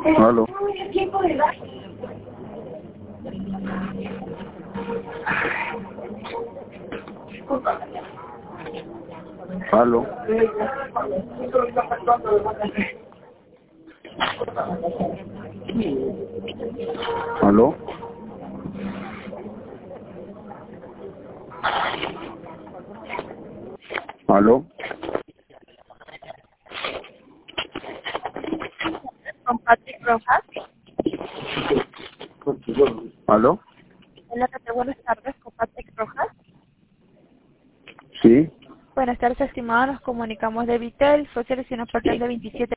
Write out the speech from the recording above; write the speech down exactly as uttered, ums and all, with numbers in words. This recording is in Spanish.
Aló. Aló. Aló. Aló. Con Patrick Rojas. Aló. Hola, ¿qué tal? Buenas tardes, con Patrick Rojas. Sí. Buenas tardes, estimado. Nos comunicamos de Vitel. Fue seleccionado por el de veintisiete.